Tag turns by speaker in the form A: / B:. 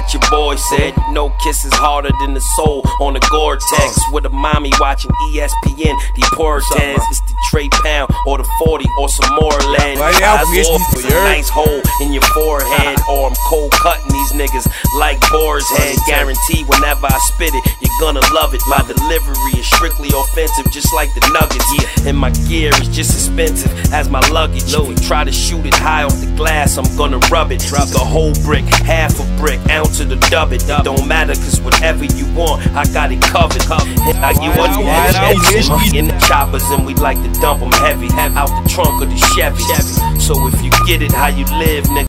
A: that your boy said. You know kisses harder than the soul on the Gore-Tex. With a mommy watching ESPN, the Portans. It's the Trey Pound or the 40 or some more land. Eyes off for a nice hole in your forehead. Or I'm cold cutting these niggas like Boar's Head. Guarantee whenever I spit it, you're gonna love it. My delivery is strictly offensive, just like the Nuggets. And my gear is just as expensive as my luggage. If you try to shoot it high off the glass, I'm gonna rub it. The whole brick, half a brick, ounce of the dub it. It don't matter, cause whatever you want, I got it covered. You want in the choppers, and we like to dump them heavy out the trunk of the Chevy. So if you get it how you live, nigga.